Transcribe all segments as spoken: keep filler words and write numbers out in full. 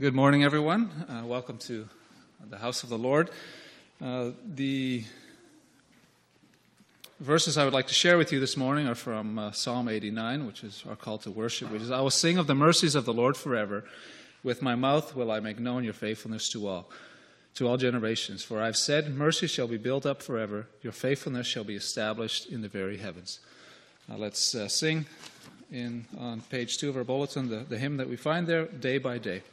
Good morning, everyone. Uh, welcome to the house of the Lord. Uh, the verses I would like to share with you this morning are from uh, Psalm eighty-nine, which is our call to worship, which is, I will sing of the mercies of the Lord forever. With my mouth will I make known your faithfulness to all, to all generations. For I have said, mercy shall be built up forever. Your faithfulness shall be established in the very heavens. Now let's uh, sing in on page two of our bulletin, the, the hymn that we find there, Day by Day.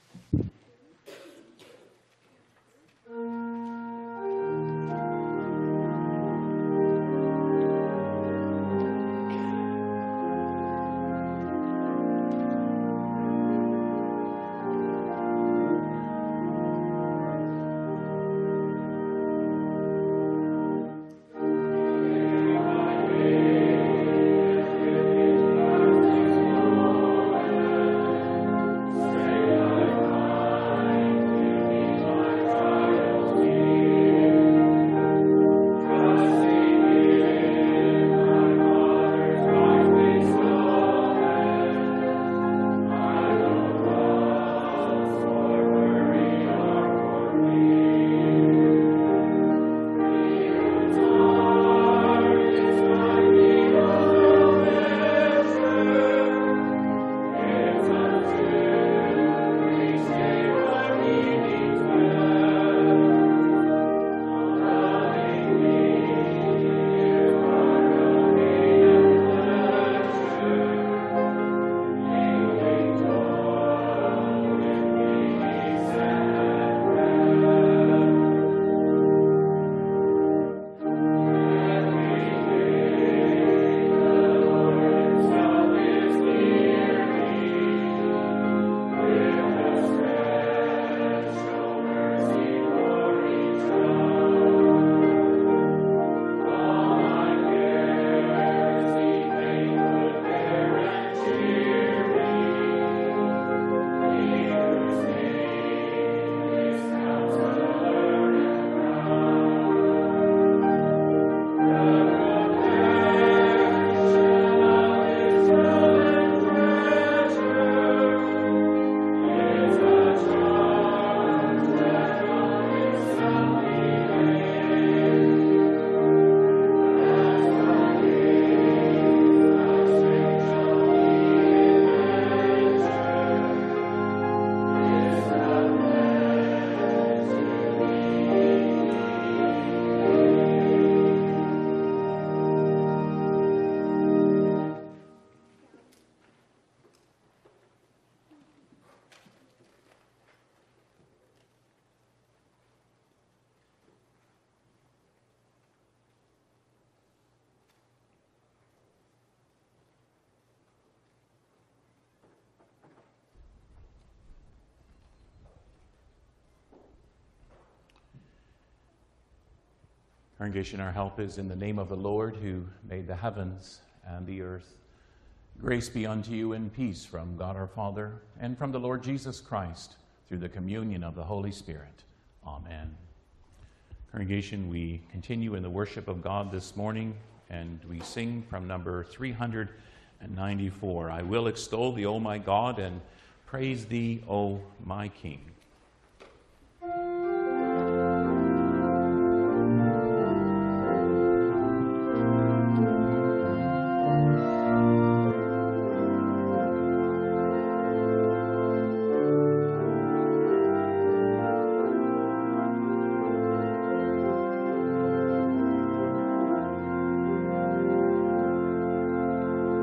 Congregation, our help is in the name of the Lord who made the heavens and the earth. Grace be unto you and peace from God our Father and from the Lord Jesus Christ through the communion of the Holy Spirit. Amen. Congregation, we continue in the worship of God this morning, and we sing from number three hundred ninety-four. I will extol thee, O my God, and praise thee, O my King.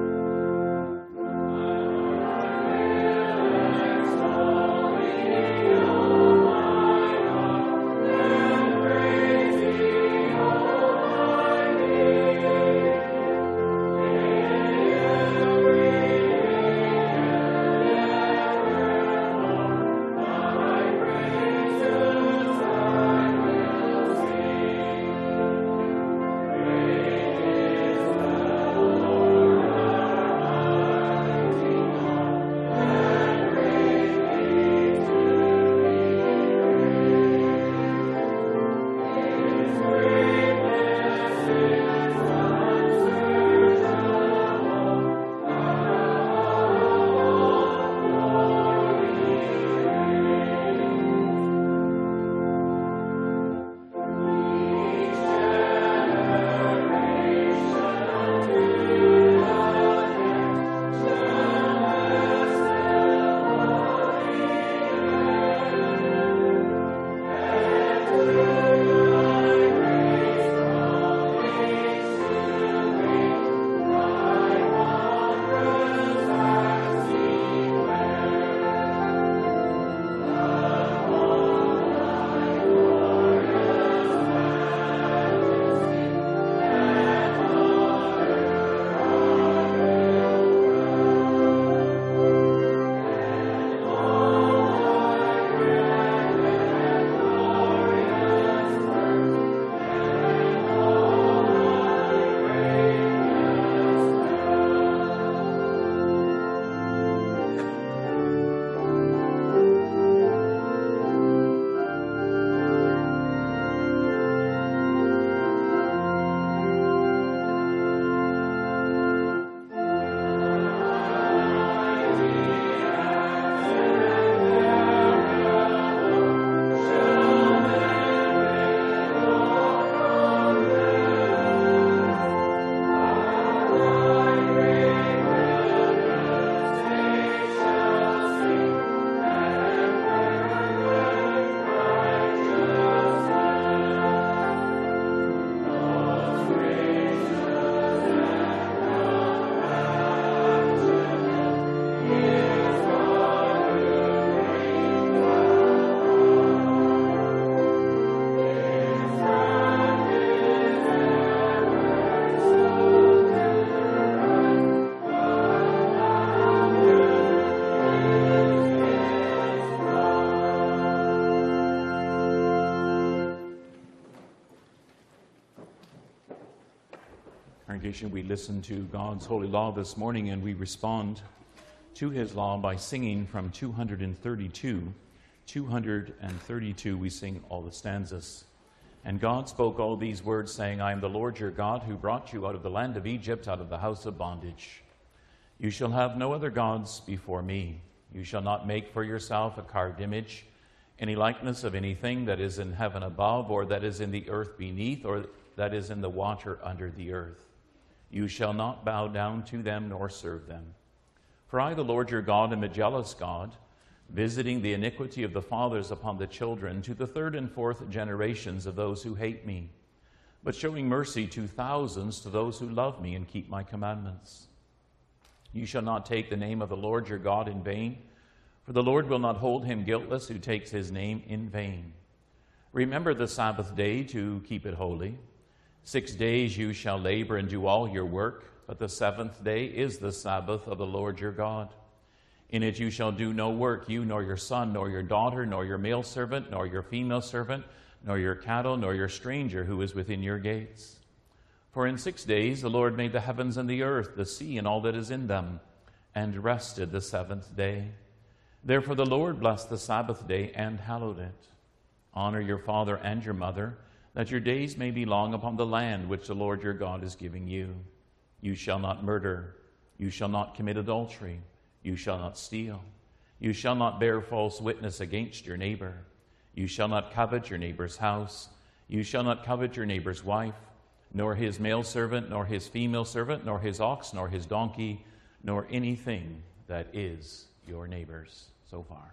Thank you. Congregation, we listen to God's holy law this morning, and we respond to his law by singing from two hundred thirty-two. two hundred thirty-two, we sing all the stanzas. And God spoke all these words, saying, I am the Lord your God, who brought you out of the land of Egypt, out of the house of bondage. You shall have no other gods before me. You shall not make for yourself a carved image, any likeness of anything that is in heaven above, or that is in the earth beneath, or that is in the water under the earth. You shall not bow down to them nor serve them. For I, the Lord your God, am a jealous God, visiting the iniquity of the fathers upon the children to the third and fourth generations of those who hate me, but showing mercy to thousands to those who love me and keep my commandments. You shall not take the name of the Lord your God in vain, for the Lord will not hold him guiltless who takes his name in vain. Remember the Sabbath day to keep it holy. Six days you shall labor and do all your work, but the seventh day is the Sabbath of the Lord your God. In it you shall do no work, you nor your son, nor your daughter, nor your male servant, nor your female servant, nor your cattle, nor your stranger who is within your gates. For in six days the Lord made the heavens and the earth, the sea, and all that is in them, and rested the seventh day. Therefore the Lord blessed the Sabbath day and hallowed it. Honor your father and your mother, that your days may be long upon the land which the Lord your God is giving you. You shall not murder. You shall not commit adultery. You shall not steal. You shall not bear false witness against your neighbor. You shall not covet your neighbor's house. You shall not covet your neighbor's wife, nor his male servant, nor his female servant, nor his ox, nor his donkey, nor anything that is your neighbor's. So far.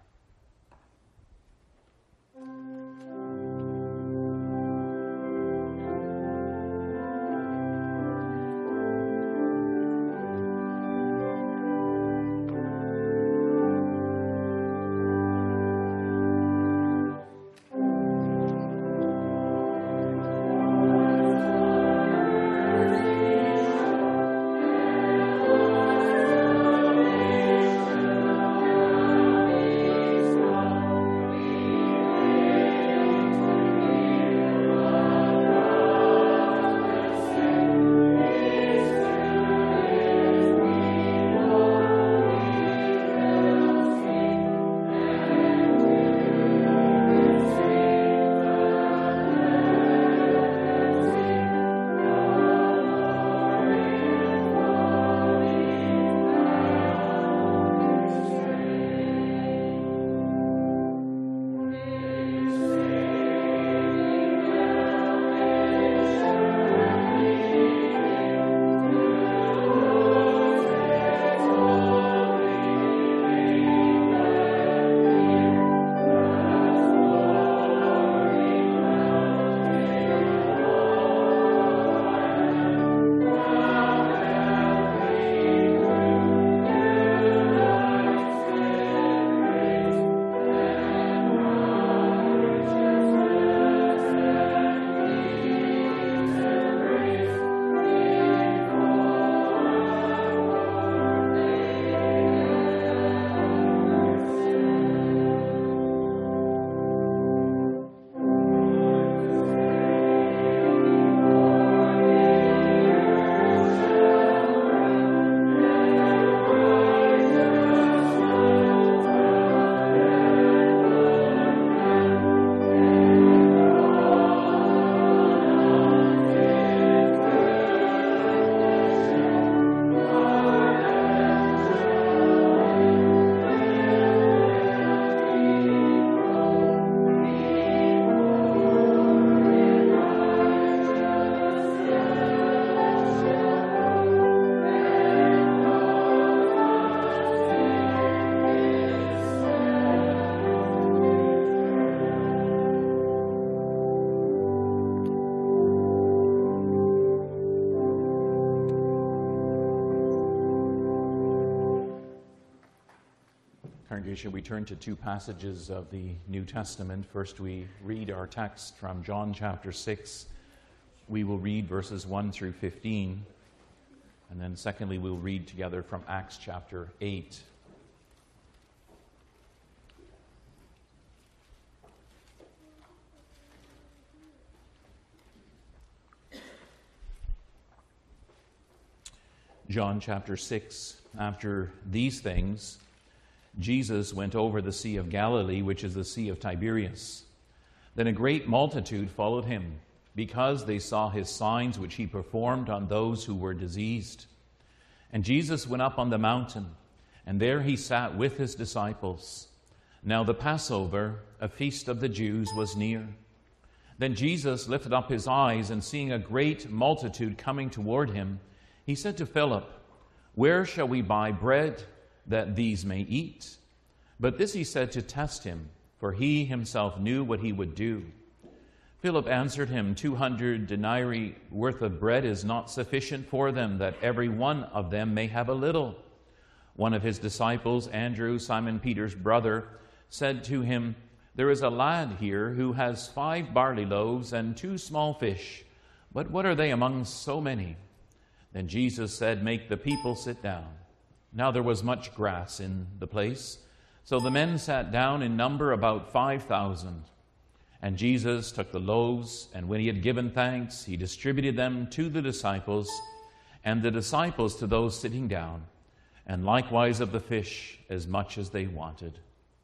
Congregation, we turn to two passages of the New Testament. First, we read our text from John chapter six. We will read verses one through fifteen. And then secondly, we'll read together from Acts chapter eight. John chapter six. After these things, Jesus went over the Sea of Galilee, which is the Sea of Tiberias. Then a great multitude followed him, because they saw his signs which he performed on those who were diseased. And Jesus went up on the mountain, and there he sat with his disciples. Now the Passover, a feast of the Jews, was near. Then Jesus lifted up his eyes, and seeing a great multitude coming toward him, he said to Philip, "Where shall we buy bread that these may eat?" But this he said to test him, for he himself knew what he would do. Philip answered him, Two hundred denarii worth of bread is not sufficient for them, that every one of them may have a little. One of his disciples, Andrew, Simon Peter's brother, said to him, "There is a lad here who has five barley loaves and two small fish, but what are they among so many?" Then Jesus said, "Make the people sit down." Now there was much grass in the place, so the men sat down in number about five thousand. And Jesus took the loaves, and when he had given thanks, he distributed them to the disciples, and the disciples to those sitting down, and likewise of the fish as much as they wanted.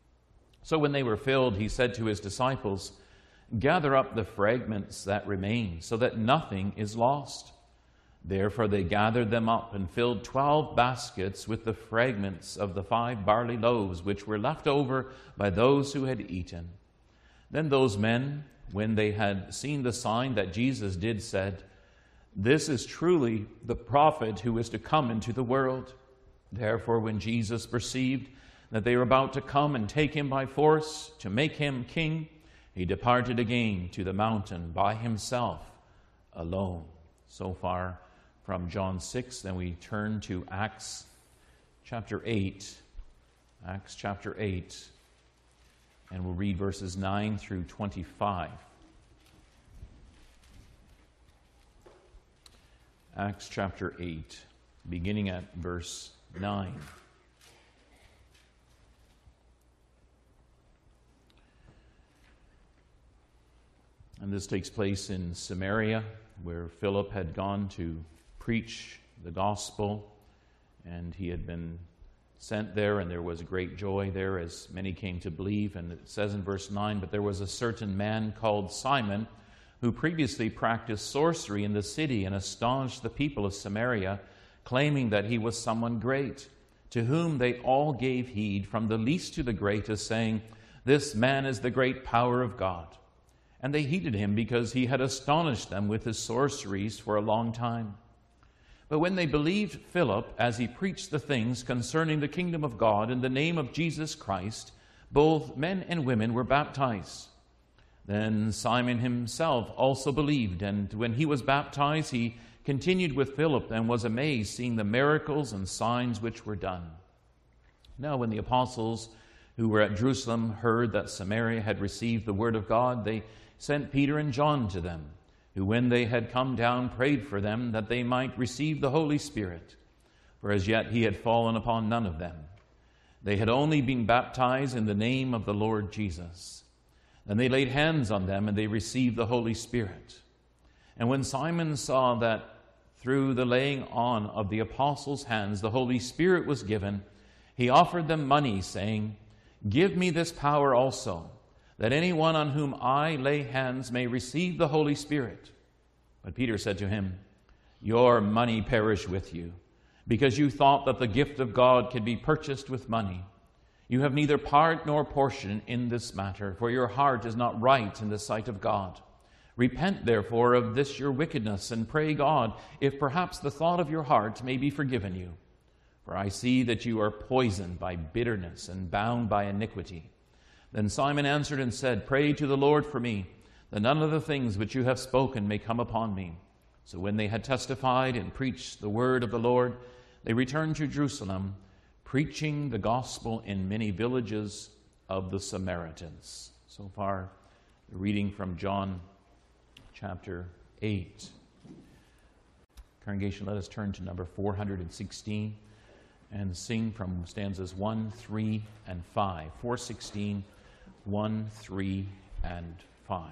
So when they were filled, he said to his disciples, "Gather up the fragments that remain, so that nothing is lost." Therefore they gathered them up and filled twelve baskets with the fragments of the five barley loaves, which were left over by those who had eaten. Then those men, when they had seen the sign that Jesus did, said, "This is truly the prophet who is to come into the world." Therefore when Jesus perceived that they were about to come and take him by force to make him king, he departed again to the mountain by himself alone. So far from John six, then we turn to Acts chapter eight. Acts chapter eight, and we'll read verses nine through twenty-five. Acts chapter eight, beginning at verse nine. And this takes place in Samaria, where Philip had gone to preach the gospel, and he had been sent there, and there was great joy there as many came to believe. And it says in verse nine, "But there was a certain man called Simon, who previously practiced sorcery in the city and astonished the people of Samaria, claiming that he was someone great, to whom they all gave heed, from the least to the greatest, saying, 'This man is the great power of God.' And they heeded him because he had astonished them with his sorceries for a long time. But when they believed Philip as he preached the things concerning the kingdom of God in the name of Jesus Christ, both men and women were baptized. Then Simon himself also believed, and when he was baptized, he continued with Philip and was amazed, seeing the miracles and signs which were done. Now when the apostles who were at Jerusalem heard that Samaria had received the word of God, they sent Peter and John to them, who when they had come down prayed for them that they might receive the Holy Spirit, for as yet he had fallen upon none of them. They had only been baptized in the name of the Lord Jesus. Then they laid hands on them, and they received the Holy Spirit. And when Simon saw that through the laying on of the apostles' hands the Holy Spirit was given, he offered them money, saying, "Give me this power also, that anyone on whom I lay hands may receive the Holy Spirit." But Peter said to him, "Your money perish with you, because you thought that the gift of God could be purchased with money. You have neither part nor portion in this matter, for your heart is not right in the sight of God. Repent, therefore, of this your wickedness, and pray God, if perhaps the thought of your heart may be forgiven you. For I see that you are poisoned by bitterness and bound by iniquity." Then Simon answered and said, "Pray to the Lord for me, that none of the things which you have spoken may come upon me." So when they had testified and preached the word of the Lord, they returned to Jerusalem, preaching the gospel in many villages of the Samaritans. So far, the reading from John chapter eight. Congregation, let us turn to number four hundred sixteen and sing from stanzas one, three, and five. four sixteen, one, three, and five.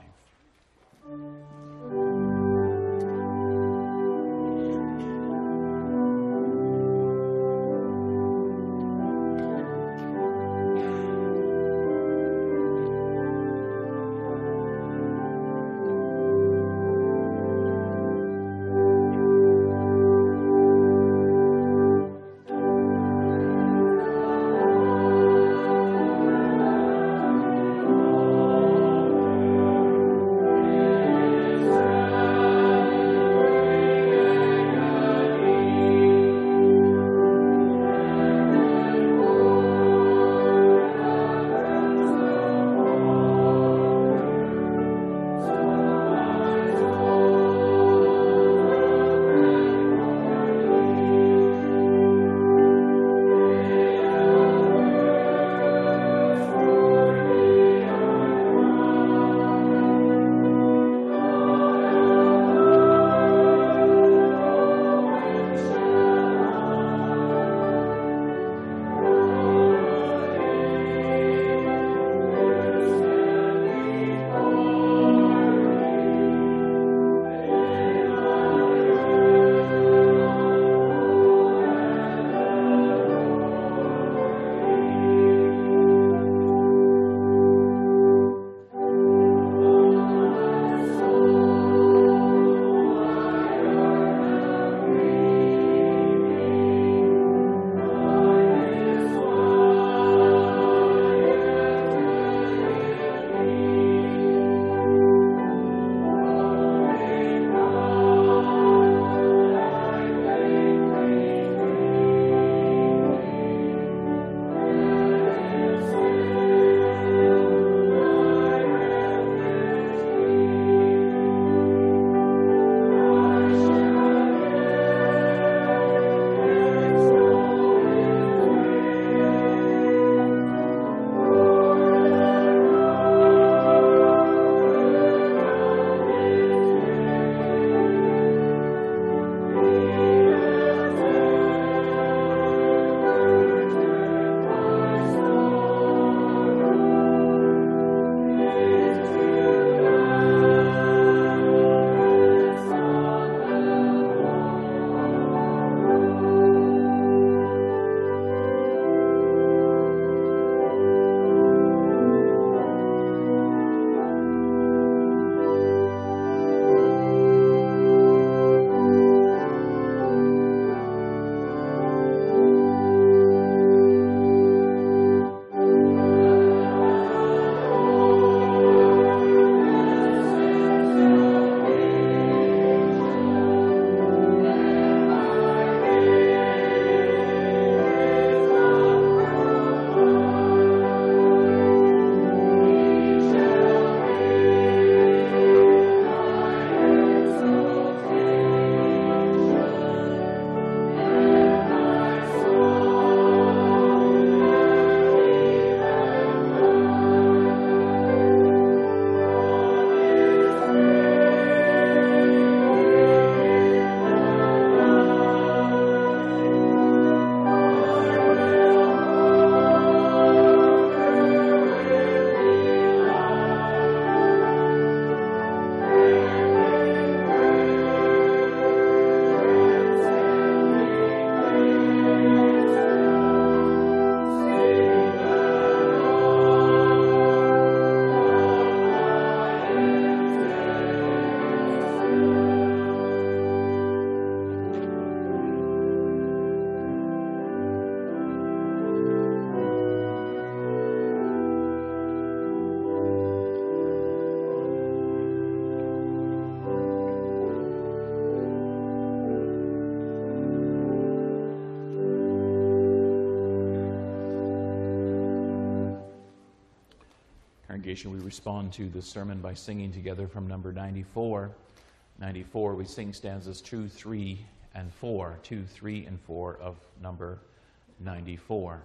congregation, we respond to this sermon by singing together from number ninety-four. ninety-four, we sing stanzas two, three, and four. two, three, and four of number ninety-four.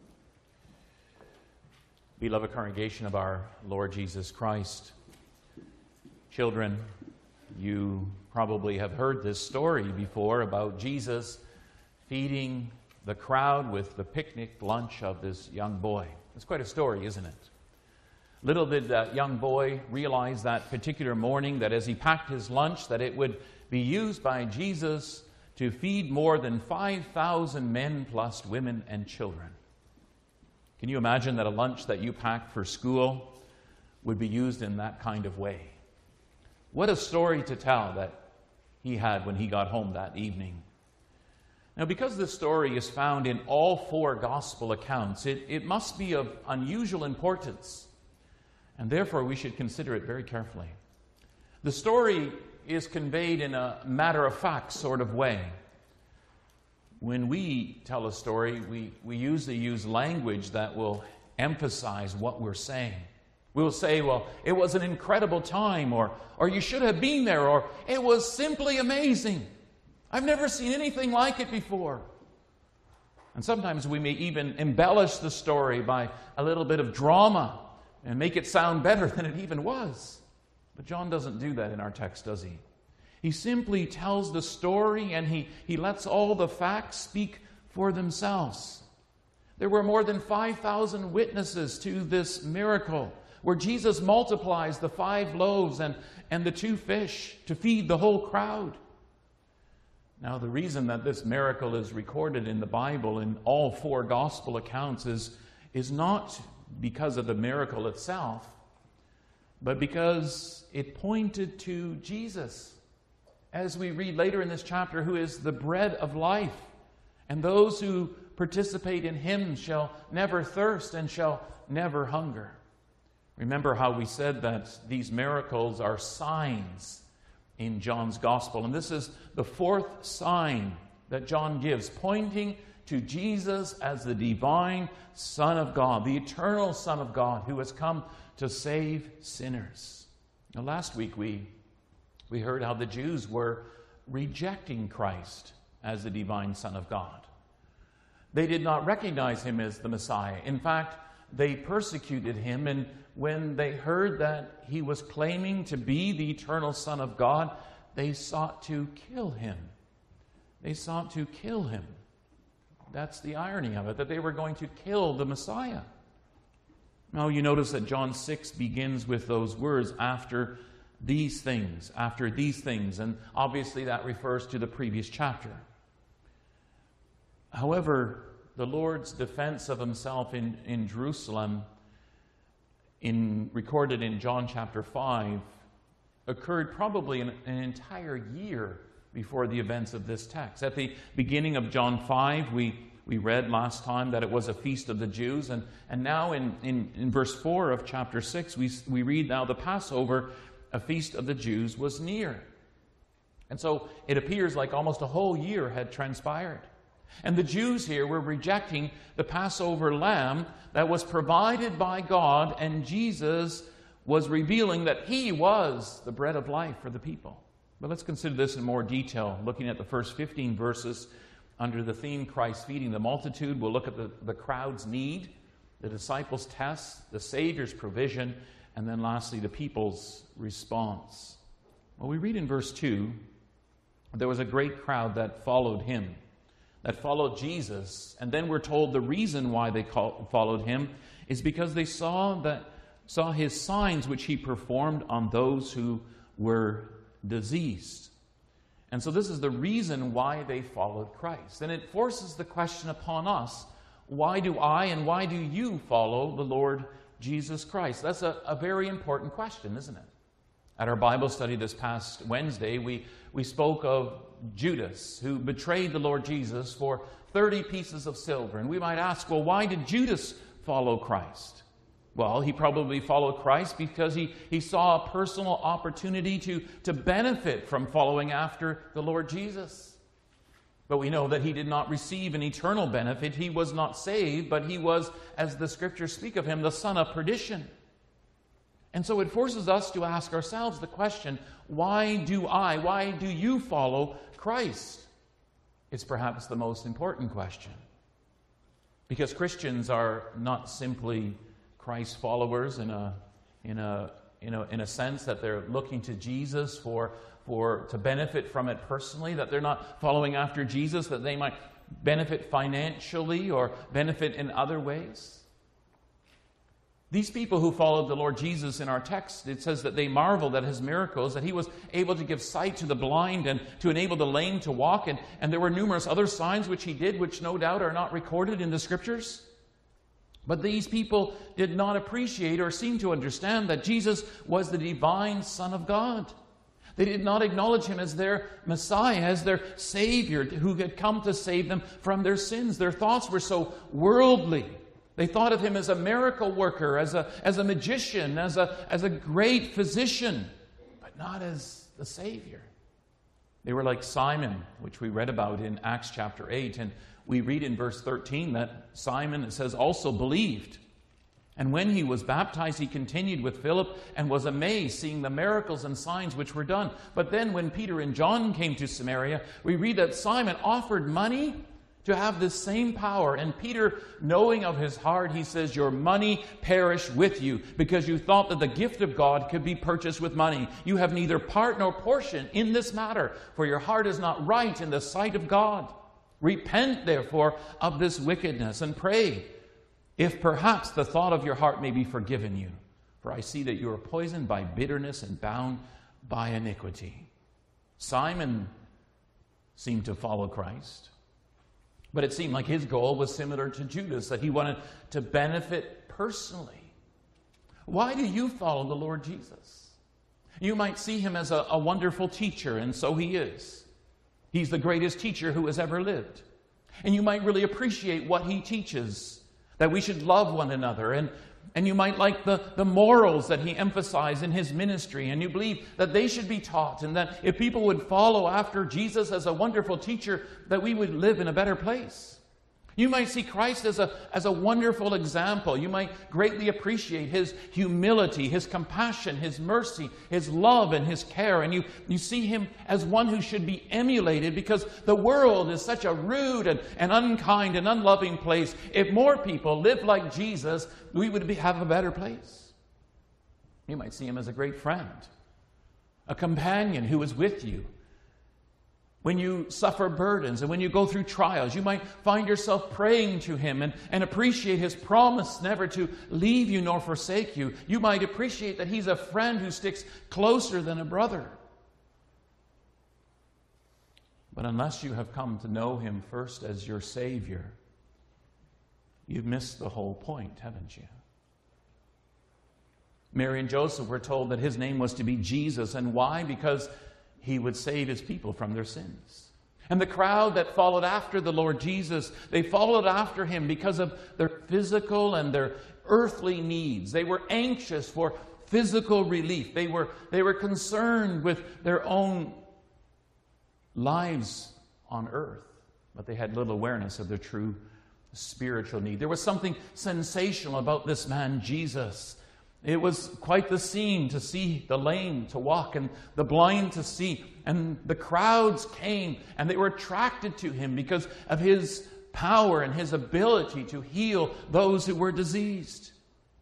Beloved congregation of our Lord Jesus Christ, children, you probably have heard this story before about Jesus feeding the crowd with the picnic lunch of this young boy. It's quite a story, isn't it? Little did that young boy realize that particular morning that as he packed his lunch, that it would be used by Jesus to feed more than five thousand men plus women and children. Can you imagine that a lunch that you packed for school would be used in that kind of way? What a story to tell that he had when he got home that evening. Now, because this story is found in all four gospel accounts, it, it must be of unusual importance, and therefore we should consider it very carefully. The story is conveyed in a matter-of-fact sort of way. When we tell a story, we, we usually use language that will emphasize what we're saying. We'll say, well, it was an incredible time, or, or you should have been there, or it was simply amazing. I've never seen anything like it before. And sometimes we may even embellish the story by a little bit of drama and make it sound better than it even was. But John doesn't do that in our text, does he? He simply tells the story, and he, he lets all the facts speak for themselves. There were more than five thousand witnesses to this miracle, where Jesus multiplies the five loaves and, and the two fish to feed the whole crowd. Now, the reason that this miracle is recorded in the Bible in all four gospel accounts is, is not because of the miracle itself, but because it pointed to Jesus. As we read later in this chapter, who is the bread of life, and those who participate in him shall never thirst and shall never hunger. Remember how we said that these miracles are signs in John's gospel. And this is the fourth sign that John gives, pointing to Jesus as the divine Son of God, the eternal Son of God, who has come to save sinners. Now, last week we, we heard how the Jews were rejecting Christ as the divine Son of God. They did not recognize him as the Messiah. In fact, they persecuted him, and when they heard that he was claiming to be the eternal Son of God, they sought to kill him. They sought to kill him. That's the irony of it, that they were going to kill the Messiah. Now, you notice that John six begins with those words, after these things, after these things, and obviously that refers to the previous chapter. However, the Lord's defense of himself in, in Jerusalem, in, recorded in John chapter five, occurred probably an, an entire year before the events of this text. At the beginning of John five, we, we read last time that it was a feast of the Jews, and, and now in, in, in verse four of chapter six, we, we read now the Passover, a feast of the Jews, was near. And so it appears like almost a whole year had transpired. And the Jews here were rejecting the Passover lamb that was provided by God, and Jesus was revealing that he was the bread of life for the people. But let's consider this in more detail, looking at the first fifteen verses under the theme Christ feeding the multitude. We'll look at the, the crowd's need, the disciples' test, the Savior's provision, and then lastly the people's response. Well, we read in verse two, there was a great crowd that followed him, that followed Jesus, and then we're told the reason why they call, followed him is because they saw that saw his signs which he performed on those who were diseased. And so this is the reason why they followed Christ. And it forces the question upon us, why do I and why do you follow the Lord Jesus Christ? That's a, a very important question, isn't it? At our Bible study this past Wednesday, we, we spoke of Judas, who betrayed the Lord Jesus for thirty pieces of silver. And we might ask, well, why did Judas follow Christ? Well, he probably followed Christ because he, he saw a personal opportunity to, to benefit from following after the Lord Jesus. But we know that he did not receive an eternal benefit. He was not saved, but he was, as the Scriptures speak of him, the son of perdition. And so it forces us to ask ourselves the question, why do I, why do you follow Christ? It's perhaps the most important question. Because Christians are not simply Christ followers in a, in a, in a, in a sense that they're looking to Jesus for, for, to benefit from it personally, that they're not following after Jesus, that they might benefit financially or benefit in other ways. These people who followed the Lord Jesus in our text, it says that they marveled at his miracles, that he was able to give sight to the blind and to enable the lame to walk. And, and there were numerous other signs which he did, which no doubt are not recorded in the Scriptures. But these people did not appreciate or seem to understand that Jesus was the divine Son of God. They did not acknowledge him as their Messiah, as their Savior who had come to save them from their sins. Their thoughts were so worldly. They thought of him as a miracle worker, as a, as a magician, as a, as a great physician, but not as the Savior. They were like Simon, which we read about in Acts chapter eight. And we read in verse thirteen that Simon, it says, also believed. And when he was baptized, he continued with Philip and was amazed, seeing the miracles and signs which were done. But then when Peter and John came to Samaria, we read that Simon offered money to have this same power. And Peter, knowing of his heart, he says, your money perish with you, because you thought that the gift of God could be purchased with money. You have neither part nor portion in this matter, for your heart is not right in the sight of God. Repent, therefore, of this wickedness, and pray, if perhaps the thought of your heart may be forgiven you. For I see that you are poisoned by bitterness and bound by iniquity. Simon seemed to follow Christ. But it seemed like his goal was similar to Judas, that he wanted to benefit personally. Why do you follow the Lord Jesus? You might see him as a, a wonderful teacher, and so he is. He's the greatest teacher who has ever lived. And you might really appreciate what he teaches, that we should love one another. And, and you might like the, the morals that he emphasized in his ministry. And you believe that they should be taught, and that if people would follow after Jesus as a wonderful teacher, that we would live in a better place. You might see Christ as a, as a wonderful example. You might greatly appreciate his humility, his compassion, his mercy, his love, and his care. And you, you see him as one who should be emulated, because the world is such a rude and, and unkind and unloving place. If more people lived like Jesus, we would be, have a better place. You might see him as a great friend, a companion who is with you when you suffer burdens and when you go through trials. You might find yourself praying to him and, and appreciate his promise never to leave you nor forsake you. You might appreciate that he's a friend who sticks closer than a brother. But unless you have come to know him first as your Savior, you've missed the whole point, haven't you? Mary and Joseph were told that his name was to be Jesus. And why? Because he would save his people from their sins. And the crowd that followed after the Lord Jesus, they followed after him because of their physical and their earthly needs. They were anxious for physical relief. They were, they were concerned with their own lives on earth, but they had little awareness of their true spiritual need. There was something sensational about this man, Jesus. It was quite the scene to see the lame to walk and the blind to see. And the crowds came and they were attracted to him because of his power and his ability to heal those who were diseased.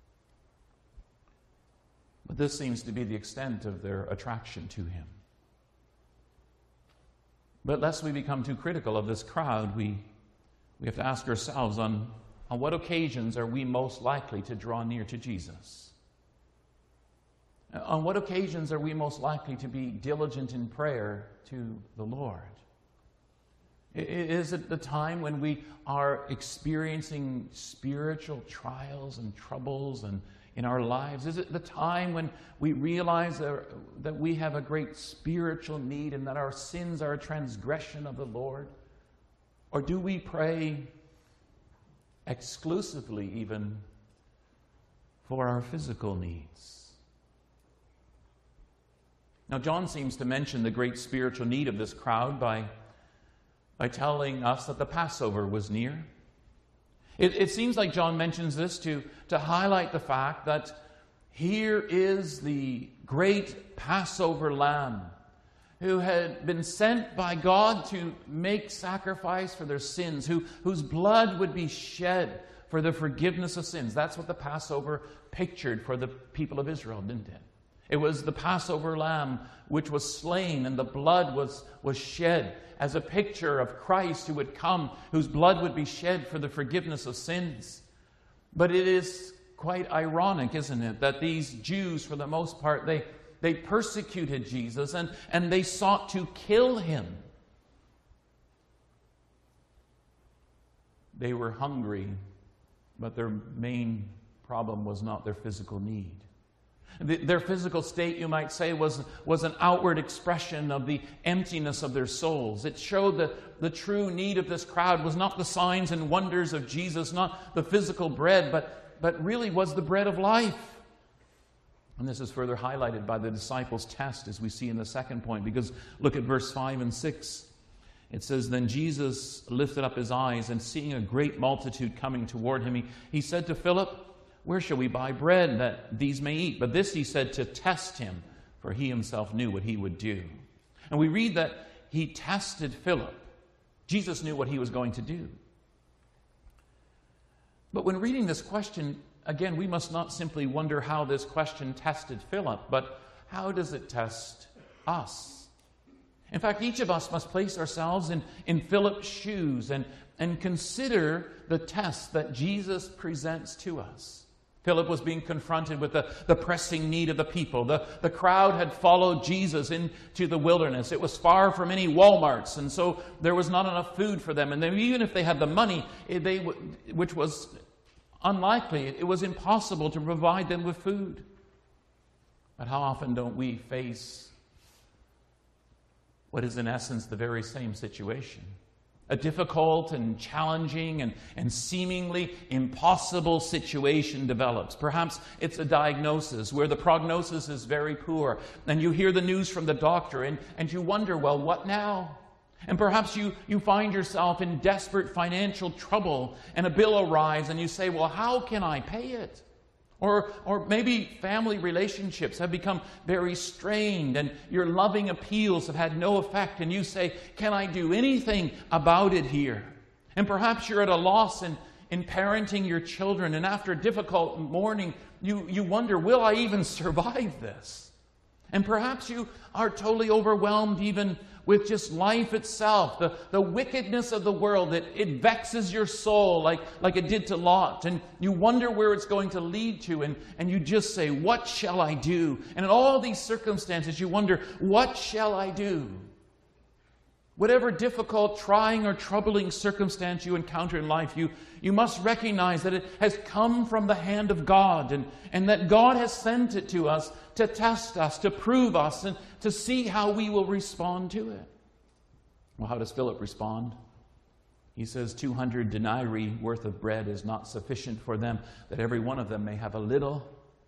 But this seems to be the extent of their attraction to him. But lest we become too critical of this crowd, we, we have to ask ourselves, on, on what occasions are we most likely to draw near to Jesus? On what occasions are we most likely to be diligent in prayer to the Lord? Is it the time when we are experiencing spiritual trials and troubles and in our lives? Is it the time when we realize that we have a great spiritual need and that our sins are a transgression of the Lord? Or do we pray exclusively even for our physical needs? Now, John seems to mention the great spiritual need of this crowd by, by telling us that the Passover was near. It, it seems like John mentions this to, to highlight the fact that Here is the great Passover lamb who had been sent by God to make sacrifice for their sins, who, whose blood would be shed for the forgiveness of sins. That's what the Passover pictured for the people of Israel, didn't it? It was the Passover lamb which was slain, and the blood was, was shed as a picture of Christ who would come, whose blood would be shed for the forgiveness of sins. But it is quite ironic, isn't it, that these Jews, for the most part, they, they persecuted Jesus and, and they sought to kill him. They were hungry, but their main problem was not their physical need. Their physical state, you might say, was, was an outward expression of the emptiness of their souls. It showed that the true need of this crowd was not the signs and wonders of Jesus, not the physical bread, but, but really was the bread of life. And this is further highlighted by the disciples' test, as we see in the second point, because look at verse five and six. It says, "Then Jesus lifted up his eyes, and seeing a great multitude coming toward him, he, he said to Philip, 'Where shall we buy bread that these may eat?' But this he said to test him, for he himself knew what he would do." And we read that he tested Philip. Jesus knew what he was going to do. But when reading this question, again, we must not simply wonder how this question tested Philip, but how does it test us? In fact, each of us must place ourselves in, in Philip's shoes and, and consider the test that Jesus presents to us. Philip was being confronted with the, the pressing need of the people. The, the crowd had followed Jesus into the wilderness. It was far from any Walmarts, and so there was not enough food for them. And then even if they had the money, they, which was unlikely, it was impossible to provide them with food. But how often don't we face what is in essence the very same situation? A difficult and challenging and, and seemingly impossible situation develops. Perhaps it's a diagnosis where the prognosis is very poor, and you hear the news from the doctor, and, and you wonder, well, what now? And perhaps you, you find yourself in desperate financial trouble, and a bill arrives, and you say, well, how can I pay it? Or, or maybe family relationships have become very strained and your loving appeals have had no effect, and you say, can I do anything about it here? And perhaps you're at a loss in, in parenting your children, and after a difficult morning, you, you wonder, will I even survive this? And perhaps you are totally overwhelmed even with just life itself, the, the wickedness of the world. It, it vexes your soul like, like it did to Lot. And you wonder where it's going to lead to. And, and you just say, what shall I do? And in all these circumstances, you wonder, what shall I do? Whatever difficult, trying, or troubling circumstance you encounter in life, you, you must recognize that it has come from the hand of God, and, and that God has sent it to us to test us, to prove us, and to see how we will respond to it. Well, how does Philip respond? He says, two hundred denarii worth of bread is not sufficient for them, that every one of them may have a little.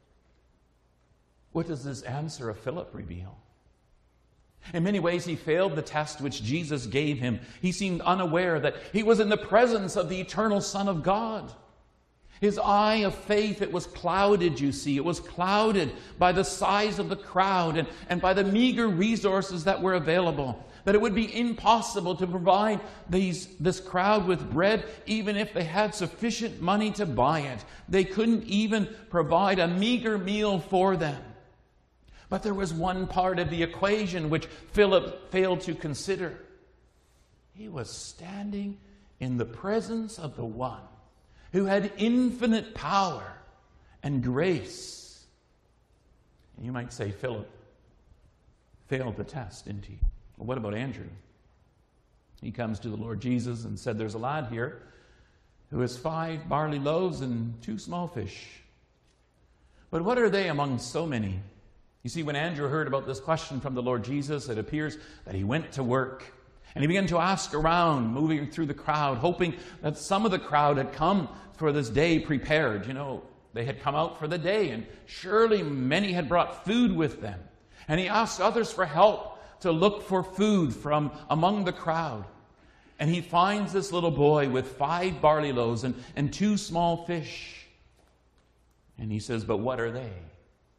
What does this answer of Philip reveal? In many ways, he failed the test which Jesus gave him. He seemed unaware that he was in the presence of the eternal Son of God. His eye of faith, it was clouded, you see. It was clouded by the size of the crowd and, and by the meager resources that were available. That it would be impossible to provide these, this crowd with bread even if they had sufficient money to buy it. They couldn't even provide a meager meal for them. But there was one part of the equation which Philip failed to consider. He was standing in the presence of the one who had infinite power and grace. And you might say Philip failed the test, didn't he? Well, what about Andrew? He comes to the Lord Jesus and said, there's a lad here who has five barley loaves and two small fish. But what are they among so many? You see, when Andrew heard about this question from the Lord Jesus, it appears that he went to work. And he began to ask around, moving through the crowd, hoping that some of the crowd had come for this day prepared. You know, they had come out for the day, and surely many had brought food with them. And he asked others for help to look for food from among the crowd. And he finds this little boy with five barley loaves and, and two small fish. And he says, but what are they?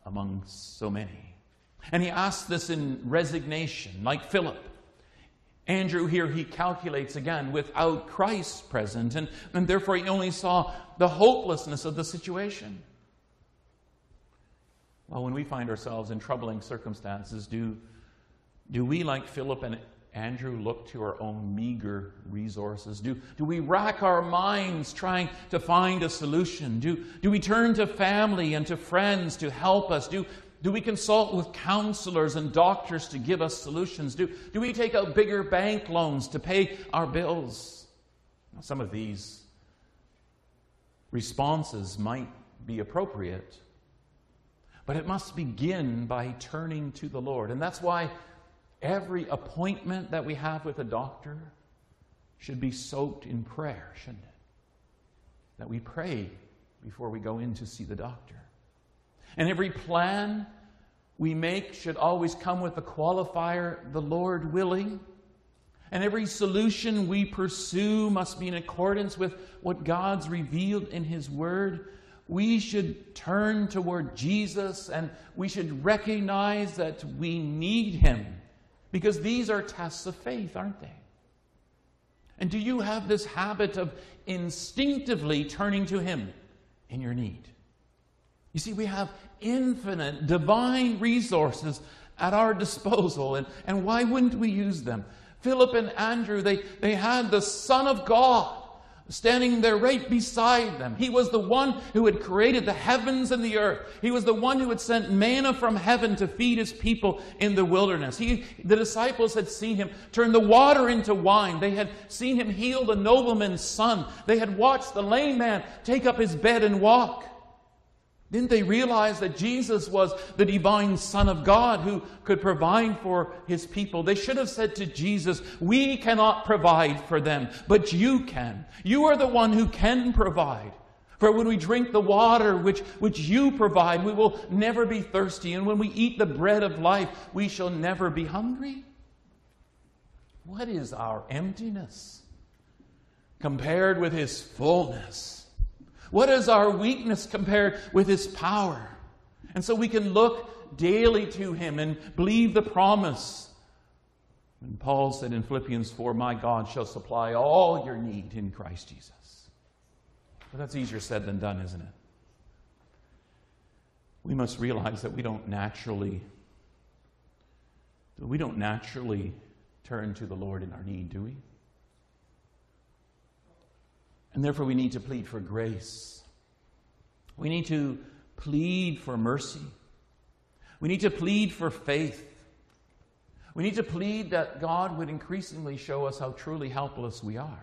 among so many. And he asks this in resignation, like Philip. Andrew here, he calculates again without Christ present, and, and therefore he only saw the hopelessness of the situation. Well, when we find ourselves in troubling circumstances, do, do we, like Philip and Andrew, look to our own meager resources? Do, do we rack our minds trying to find a solution? Do, do we turn to family and to friends to help us? Do, do we consult with counselors and doctors to give us solutions? Do, do we take out bigger bank loans to pay our bills? Now, some of these responses might be appropriate, but it must begin by turning to the Lord. And that's why every appointment that we have with a doctor should be soaked in prayer, shouldn't it? That we pray before we go in to see the doctor. And every plan we make should always come with the qualifier, the Lord willing. And every solution we pursue must be in accordance with what God's revealed in His Word. We should turn toward Jesus, and we should recognize that we need Him, because these are tests of faith, aren't they? And do you have this habit of instinctively turning to Him in your need? You see, we have infinite divine resources at our disposal, and, and why wouldn't we use them? Philip and Andrew, they, they had the Son of God standing there right beside them. He was the one who had created the heavens and the earth. He was the one who had sent manna from heaven to feed His people in the wilderness. He, the disciples had seen Him turn the water into wine. They had seen Him heal the nobleman's son. They had watched the lame man take up his bed and walk. Didn't they realize that Jesus was the divine Son of God who could provide for His people? They should have said to Jesus, "We cannot provide for them, but You can. You are the one who can provide. For when we drink the water which, which You provide, we will never be thirsty. And when we eat the bread of life, we shall never be hungry." What is our emptiness compared with His fullness? What is our weakness compared with His power? And so we can look daily to Him and believe the promise. And Paul said in Philippians four, "My God shall supply all your need in Christ Jesus." But that's easier said than done, isn't it? We must realize that we don't naturally, that we don't naturally turn to the Lord in our need, do we? And therefore we need to plead for grace. We need to plead for mercy. We need to plead for faith. We need to plead that God would increasingly show us how truly helpless we are.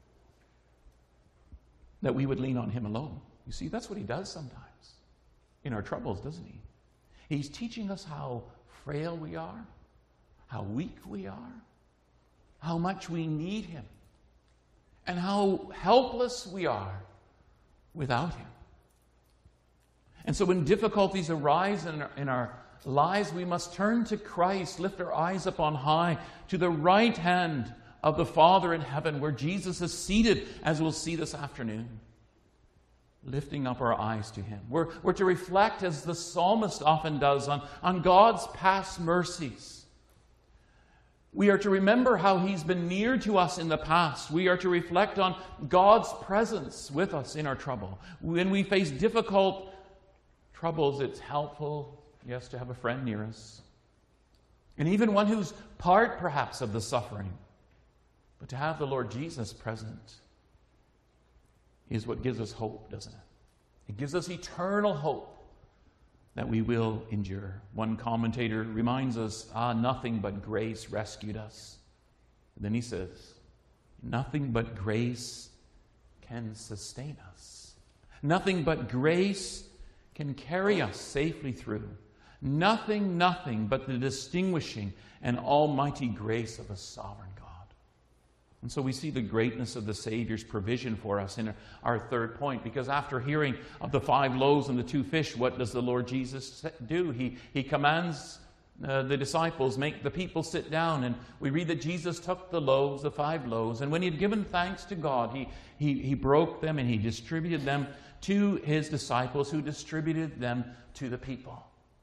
That we would lean on Him alone. You see, that's what He does sometimes in our troubles, doesn't He? He's teaching us how frail we are, how weak we are, how much we need Him, and how helpless we are without Him. And so when difficulties arise in our, in our lives, we must turn to Christ, lift our eyes up on high to the right hand of the Father in heaven, where Jesus is seated, as we'll see this afternoon, lifting up our eyes to Him. We're, we're to reflect, as the psalmist often does, on, on God's past mercies. We are to remember how He's been near to us in the past. We are to reflect on God's presence with us in our trouble. When we face difficult troubles, it's helpful, yes, to have a friend near us. And even one who's part, perhaps, of the suffering. But to have the Lord Jesus present is what gives us hope, doesn't it? It gives us eternal hope that we will endure. One commentator reminds us, ah, nothing but grace rescued us. And then he says, nothing but grace can sustain us. Nothing but grace can carry us safely through. Nothing, nothing but the distinguishing and almighty grace of a sovereign God. And so we see the greatness of the Savior's provision for us in our third point, because after hearing of the five loaves and the two fish, what does the Lord Jesus do? He, he commands uh, the disciples, make the people sit down, and we read that Jesus took the loaves, the five loaves, and when He had given thanks to God, he, he, he broke them and He distributed them to His disciples, who distributed them to the people.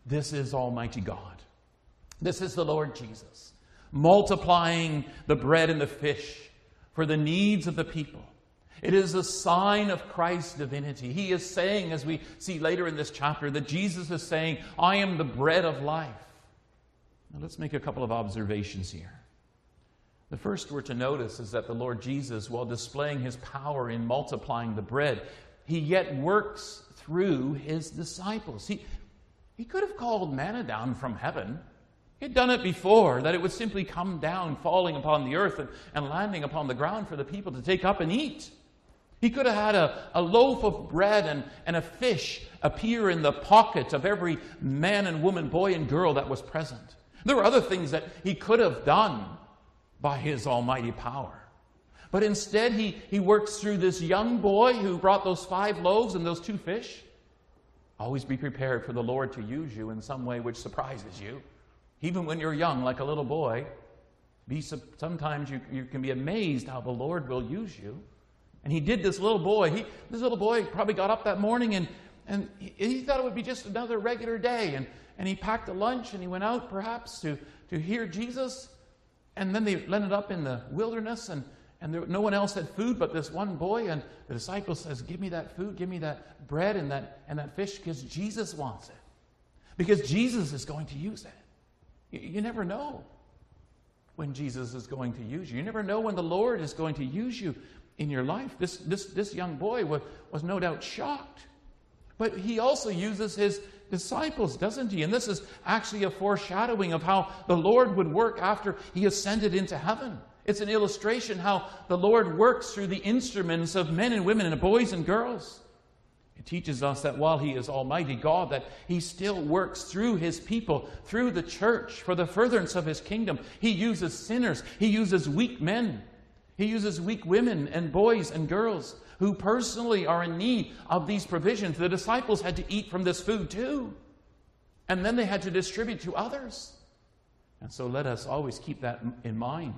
This is Almighty God. This is the Lord Jesus, multiplying the bread and the fish for the needs of the people. It is a sign of Christ's divinity. He is saying, as we see later in this chapter, that Jesus is saying, I am the bread of life. Now let's make a couple of observations here. The first we're to notice is that the Lord Jesus, while displaying his power in multiplying the bread, he yet works through his disciples. He, he could have called manna down from heaven. He had done it before, that it would simply come down, falling upon the earth and, and landing upon the ground for the people to take up and eat. He could have had a, a loaf of bread and, and a fish appear in the pocket of every man and woman, boy and girl that was present. There were other things that he could have done by his almighty power. But instead, he, he works through this young boy who brought those five loaves and those two fish. Always be prepared for the Lord to use you in some way which surprises you. Even when you're young, like a little boy, be sometimes you, you can be amazed how the Lord will use you. And he did this little boy. He, this little boy probably got up that morning and, and he, he thought it would be just another regular day. And, and he packed a lunch and he went out perhaps to, to hear Jesus. And then they ended up in the wilderness and, and there, no one else had food but this one boy. And the disciple says, give me that food, give me that bread and that, and that fish because Jesus wants it. Because Jesus is going to use it. You, you never know when Jesus is going to use you. You never know when the Lord is going to use you in your life. This, this, this young boy was, was no doubt shocked. But he also uses his disciples, doesn't he? And this is actually a foreshadowing of how the Lord would work after he ascended into heaven. It's an illustration how the Lord works through the instruments of men and women and boys and girls. It teaches us that while he is Almighty God, that he still works through his people, through the church, for the furtherance of his kingdom. He uses sinners. He uses weak men. He uses weak women and boys and girls who personally are in need of these provisions. The disciples had to eat from this food too. And then they had to distribute to others. And so let us always keep that in mind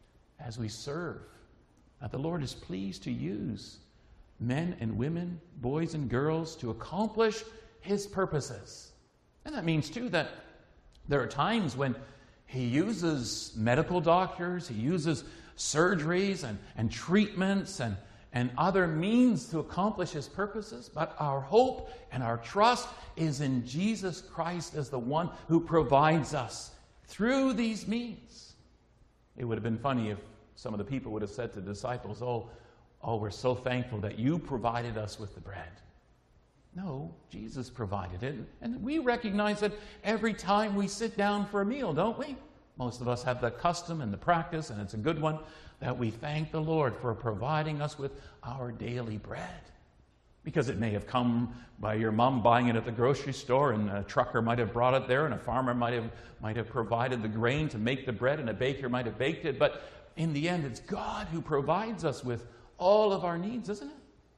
as we serve, that the Lord is pleased to use men and women, boys and girls, to accomplish his purposes. And that means too that there are times when he uses medical doctors, he uses surgeries and, and treatments and, and other means to accomplish his purposes. But our hope and our trust is in Jesus Christ as the one who provides us through these means. It would have been funny if some of the people would have said to the disciples, oh, oh, we're so thankful that you provided us with the bread. No, Jesus provided it. And we recognize that every time we sit down for a meal, don't we? Most of us have the custom and the practice, and it's a good one, that we thank the Lord for providing us with our daily bread. Because it may have come by your mom buying it at the grocery store, and a trucker might have brought it there, and a farmer might have, might have provided the grain to make the bread, and a baker might have baked it. But in the end, it's God who provides us with all of our needs, isn't it?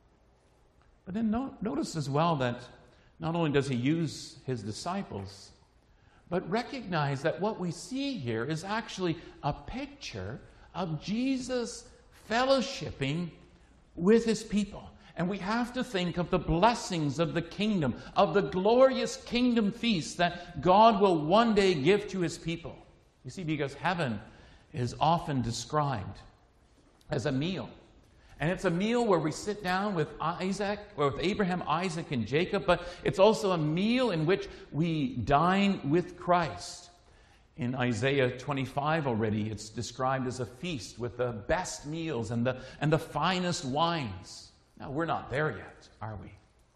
But then no, notice as well that not only does he use his disciples, but recognize that what we see here is actually a picture of Jesus fellowshipping with his people. And we have to think of the blessings of the kingdom, of the glorious kingdom feast that God will one day give to his people. You see, because heaven is often described as a meal. And it's a meal where we sit down with Isaac, or with Abraham, Isaac, and Jacob, but it's also a meal in which we dine with Christ. In Isaiah twenty-five already, it's described as a feast with the best meals and the, and the finest wines. Now, we're not there yet, are we?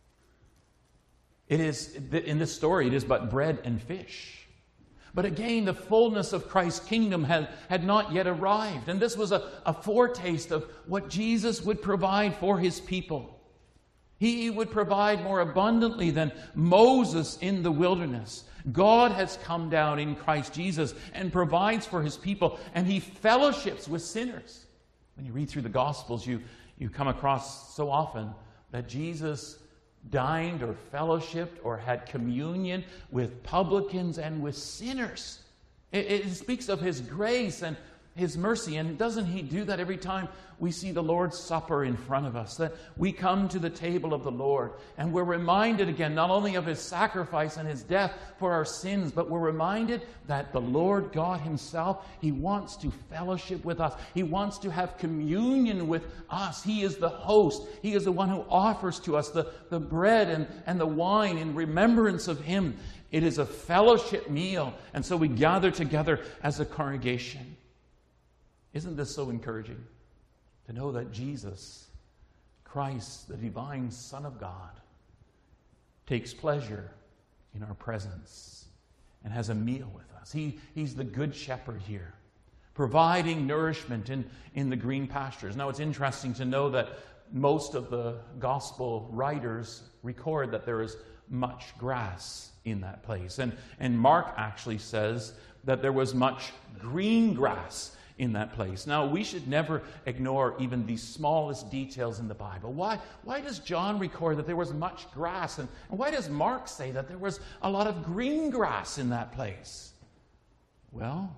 It is, in this story, it is but bread and fish. But again, the fullness of Christ's kingdom had, had not yet arrived. And this was a, a foretaste of what Jesus would provide for his people. He would provide more abundantly than Moses in the wilderness. God has come down in Christ Jesus and provides for his people, and he fellowships with sinners. When you read through the Gospels, you, you come across so often that Jesus dined or fellowshipped or had communion with publicans and with sinners. It, it speaks of his grace and, His mercy. And doesn't He do that every time we see the Lord's Supper in front of us? That we come to the table of the Lord and we're reminded again not only of His sacrifice and His death for our sins, but we're reminded that the Lord God Himself, He wants to fellowship with us. He wants to have communion with us. He is the host. He is the one who offers to us the, the bread and, and the wine in remembrance of Him. It is a fellowship meal. And so we gather together as a congregation. Isn't this so encouraging? To know that Jesus, Christ, the divine Son of God, takes pleasure in our presence and has a meal with us. He, he's the good shepherd here, providing nourishment in, in the green pastures. Now, it's interesting to know that most of the gospel writers record that there is much grass in that place. And, and Mark actually says that there was much green grass in that place. Now, we should never ignore even the smallest details in the Bible. Why, why does John record that there was much grass? And, and why does Mark say that there was a lot of green grass in that place? Well,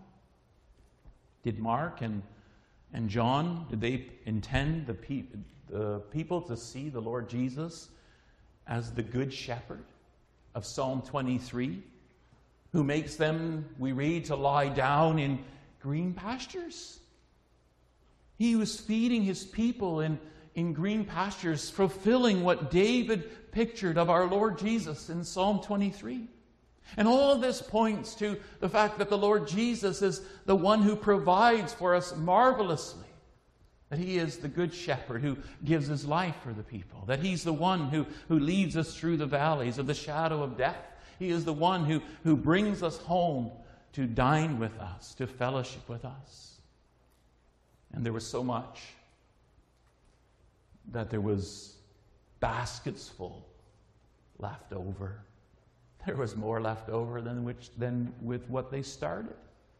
did Mark and, and John, did they intend the, pe- the people to see the Lord Jesus as the good shepherd of Psalm twenty-three, who makes them, we read, to lie down in green pastures? He was feeding His people in, in green pastures, fulfilling what David pictured of our Lord Jesus in Psalm twenty-three. And all of this points to the fact that the Lord Jesus is the one who provides for us marvelously. That He is the good shepherd who gives His life for the people. That He's the one who, who leads us through the valleys of the shadow of death. He is the one who, who brings us home to dine with us, to fellowship with us. And there was so much that there was baskets full left over. There was more left over than, which, than with what they started.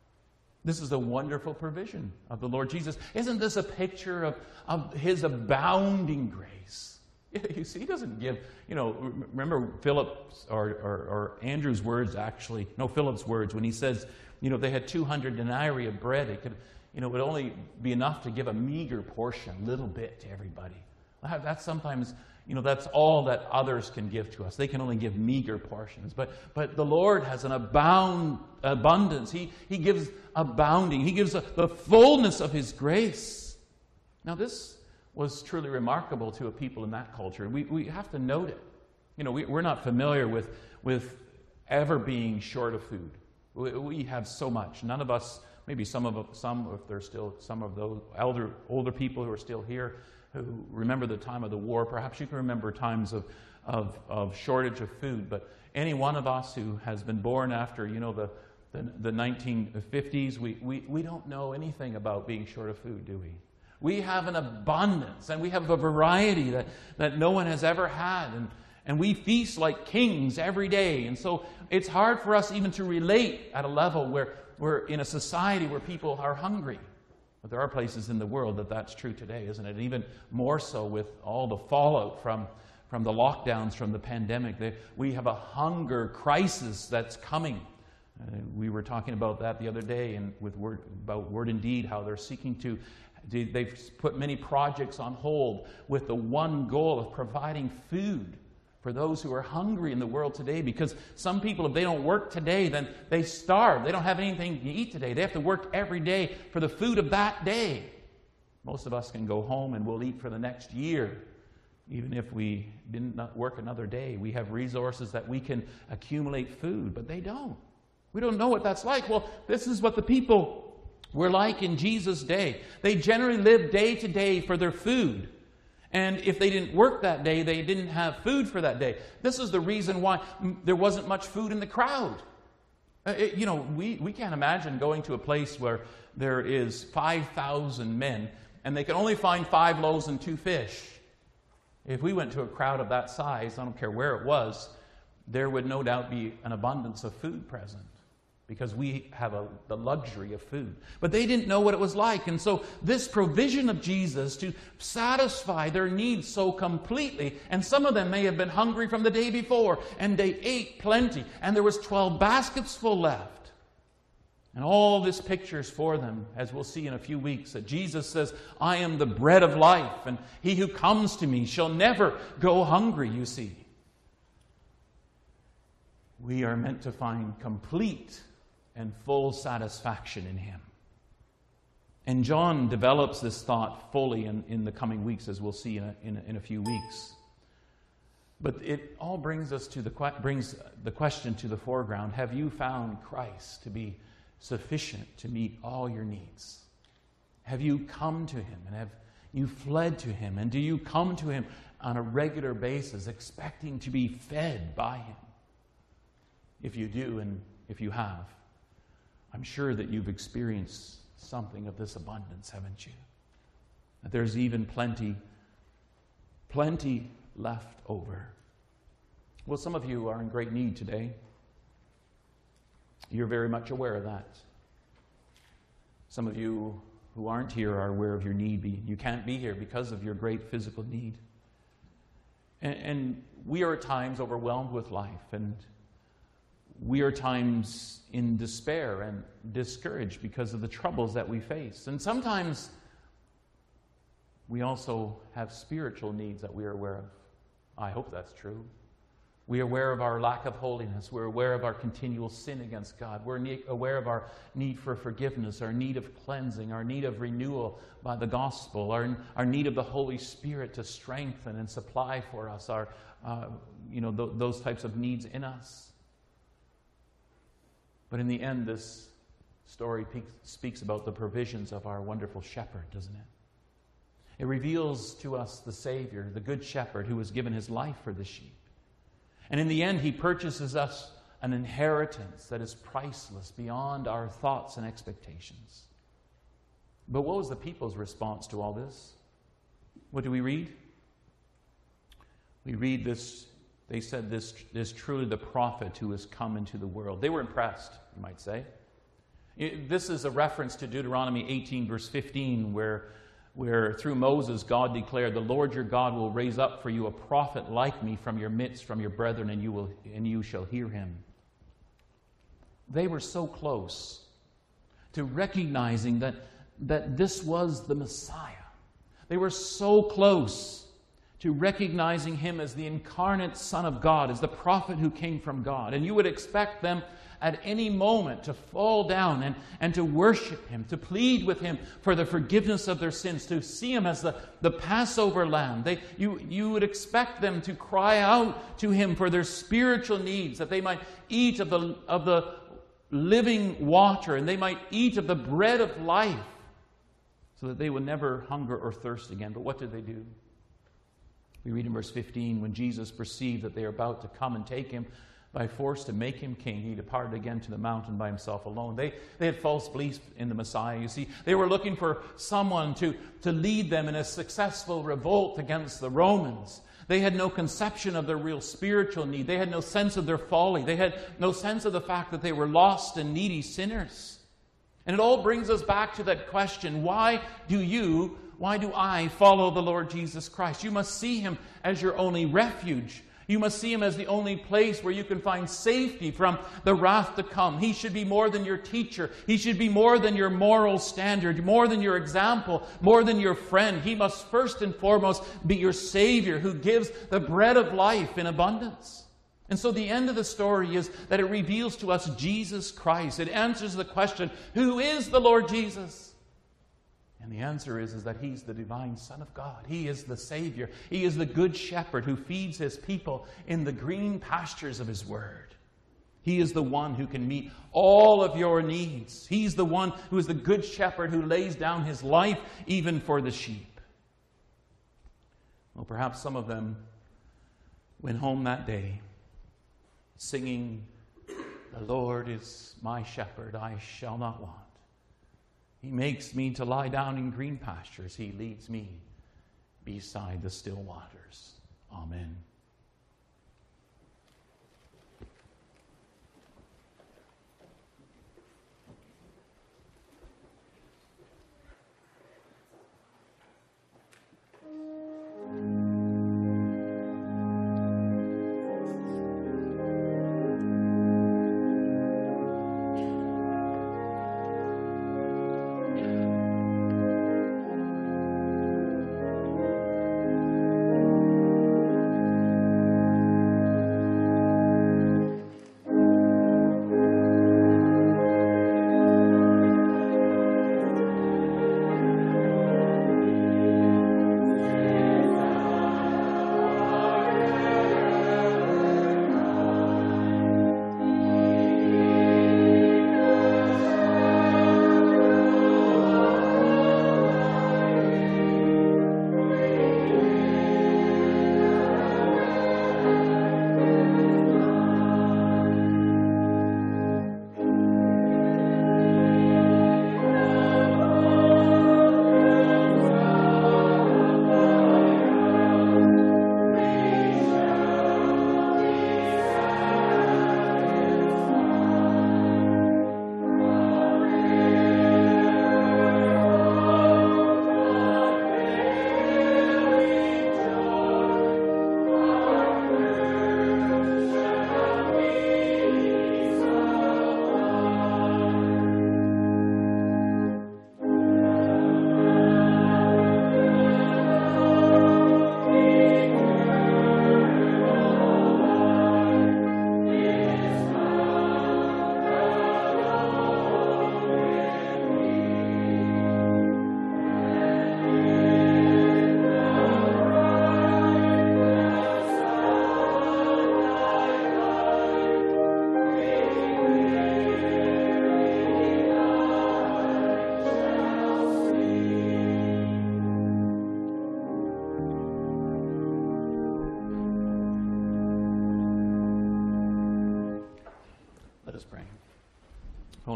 This is a wonderful provision of the Lord Jesus. Isn't this a picture of, of His abounding grace? You see, He doesn't give, you know, remember Philip's or, or, or Andrew's words actually, no, Philip's words when he says, you know, if they had two hundred denarii of bread, it could, you know, it would only be enough to give a meager portion, a little bit to everybody. That's sometimes, you know, that's all that others can give to us. They can only give meager portions. But but the Lord has an abound abundance. He, he gives abounding. He gives a, the fullness of His grace. Now this was truly remarkable to a people in that culture. We we have to note it. You know, we, we're not familiar with, with ever being short of food. We, we have so much. None of us, maybe some of some, if there's still some of those elder older people who are still here, who remember the time of the war. Perhaps you can remember times of, of, of shortage of food. But any one of us who has been born after, you know, the, the, the nineteen fifties, we, we, we don't know anything about being short of food, do we? We have an abundance, and we have a variety that, that no one has ever had. And, and we feast like kings every day. And so it's hard for us even to relate at a level where we're in a society where people are hungry. But there are places in the world that that's true today, isn't it? And even more so with all the fallout from, from the lockdowns, from the pandemic. They, we have a hunger crisis that's coming. Uh, we were talking about that the other day and with word, about Word and Deed, how they're seeking to, to, they've put many projects on hold with the one goal of providing food for those who are hungry in the world today. Because some people, if they don't work today, then they starve. They don't have anything to eat today. They have to work every day for the food of that day. Most of us can go home and we'll eat for the next year. Even if we didn't not work another day, we have resources that we can accumulate food, but they don't. We don't know what that's like. Well, this is what the people were like in Jesus' day. They generally lived day to day for their food. And if they didn't work that day, they didn't have food for that day. This is the reason why there wasn't much food in the crowd. Uh, it, you know, we, we can't imagine going to a place where there is five thousand men and they can only find five loaves and two fish. If we went to a crowd of that size, I don't care where it was, there would no doubt be an abundance of food present. Because we have a, the luxury of food. But they didn't know what it was like. And so this provision of Jesus to satisfy their needs so completely, and some of them may have been hungry from the day before, and they ate plenty, and there was twelve baskets full left. And all this pictures for them, as we'll see in a few weeks, that Jesus says, I am the bread of life, and he who comes to me shall never go hungry, you see. We are meant to find complete and full satisfaction in him. And John develops this thought fully in, in the coming weeks, as we'll see in a, in a, in a few weeks. But it all brings us to the brings the question to the foreground: have you found Christ to be sufficient to meet all your needs? Have you come to him, and have you fled to him? And do you come to him on a regular basis, expecting to be fed by him? If you do, and if you have, I'm sure that you've experienced something of this abundance, haven't you? That there's even plenty, plenty left over. Well, some of you are in great need today. You're very much aware of that. Some of you who aren't here are aware of your need. You can't be here because of your great physical need. And, and we are at times overwhelmed with life, and we are at times in despair and discouraged because of the troubles that we face. And sometimes we also have spiritual needs that we are aware of. I hope that's true. We are aware of our lack of holiness. We're aware of our continual sin against God. We're ne- aware of our need for forgiveness, our need of cleansing, our need of renewal by the gospel, our, our need of the Holy Spirit to strengthen and supply for us our, uh, you know, th- those types of needs in us. But in the end, this story pe- speaks about the provisions of our wonderful shepherd, doesn't it? It reveals to us the Savior, the Good Shepherd, who has given his life for the sheep. And in the end, he purchases us an inheritance that is priceless beyond our thoughts and expectations. But what was the people's response to all this? What do we read? We read this, they said, this is truly the prophet who has come into the world. They were impressed, you might say. It, this is a reference to Deuteronomy eighteen, verse fifteen, where where through Moses God declared, the Lord your God will raise up for you a prophet like me from your midst, from your brethren, and you will and you shall hear him. They were so close to recognizing that, that this was the Messiah. They were so close to recognizing him as the incarnate Son of God, as the prophet who came from God. And you would expect them at any moment to fall down and, and to worship him, to plead with him for the forgiveness of their sins, to see him as the, the Passover lamb. They, you, you would expect them to cry out to him for their spiritual needs, that they might eat of the, of the living water, and they might eat of the bread of life, so that they would never hunger or thirst again. But what did they do? We read in verse fifteen, when Jesus perceived that they are about to come and take him by force to make him king, he departed again to the mountain by himself alone. They, they had false beliefs in the Messiah. You see, they were looking for someone to, to lead them in a successful revolt against the Romans. They had no conception of their real spiritual need. They had no sense of their folly. They had no sense of the fact that they were lost and needy sinners. And it all brings us back to that question, why do you, why do I follow the Lord Jesus Christ? You must see him as your only refuge. You must see him as the only place where you can find safety from the wrath to come. He should be more than your teacher. He should be more than your moral standard, more than your example, more than your friend. He must first and foremost be your Savior who gives the bread of life in abundance. And so the end of the story is that it reveals to us Jesus Christ. It answers the question, who is the Lord Jesus? And the answer is, is that he's the divine Son of God. He is the Savior. He is the Good Shepherd who feeds his people in the green pastures of his word. He is the one who can meet all of your needs. He's the one who is the Good Shepherd who lays down his life even for the sheep. Well, perhaps some of them went home that day singing, "The Lord is my shepherd, I shall not want. He makes me to lie down in green pastures. He leads me beside the still waters." Amen.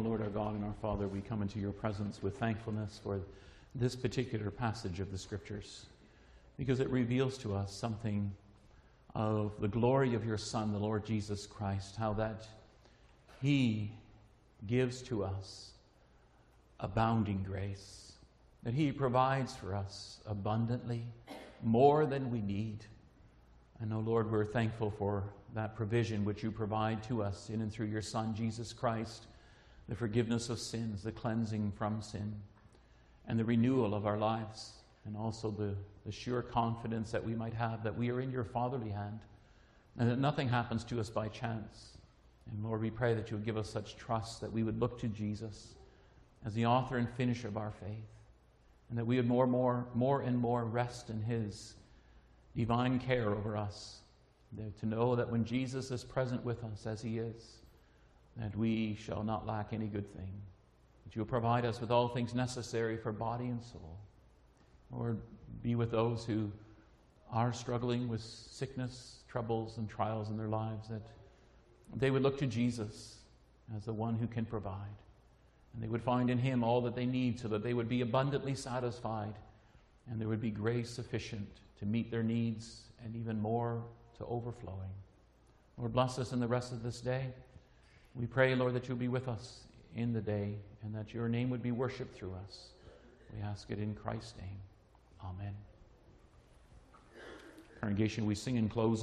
Lord our God and our Father, we come into your presence with thankfulness for this particular passage of the Scriptures, because it reveals to us something of the glory of your Son, the Lord Jesus Christ, how that he gives to us abounding grace, that he provides for us abundantly, more than we need. And, oh Lord, we're thankful for that provision which you provide to us in and through your Son, Jesus Christ, the forgiveness of sins, the cleansing from sin, and the renewal of our lives, and also the, the sure confidence that we might have that we are in your fatherly hand, and that nothing happens to us by chance. And Lord, we pray that you would give us such trust that we would look to Jesus as the author and finisher of our faith, and that we would more and more, more and more rest in his divine care over us, that to know that when Jesus is present with us as he is, that we shall not lack any good thing, that you will provide us with all things necessary for body and soul. Lord, be with those who are struggling with sickness, troubles, and trials in their lives, that they would look to Jesus as the one who can provide, and they would find in him all that they need so that they would be abundantly satisfied, and there would be grace sufficient to meet their needs and even more to overflowing. Lord, bless us in the rest of this day. We pray, Lord, that you'll be with us in the day and that your name would be worshiped through us. We ask it in Christ's name. Amen. Congregation, we sing in closing.